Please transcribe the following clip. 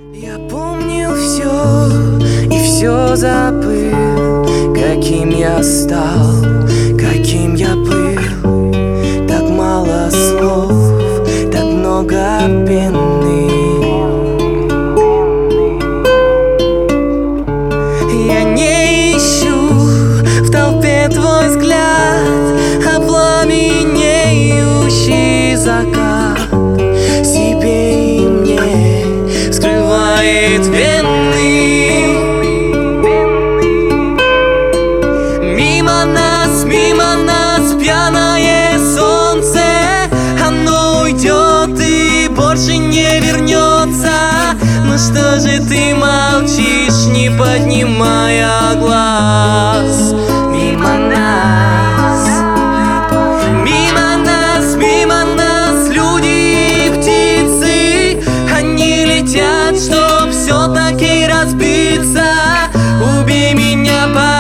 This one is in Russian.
Я помнил все и все забыл, каким я стал, каким я был. Так мало слов, так много пены. Я не ищу в толпе твой взгляд, а пламенеющий закат себе и мне вскрывает вены. Мимо нас пьяное солнце, оно уйдет и больше не вернется. Ну что же ты молчишь, не поднимая глаз? Мимо нас люди и птицы, они летят, чтоб все-таки разбиться. Убей меня,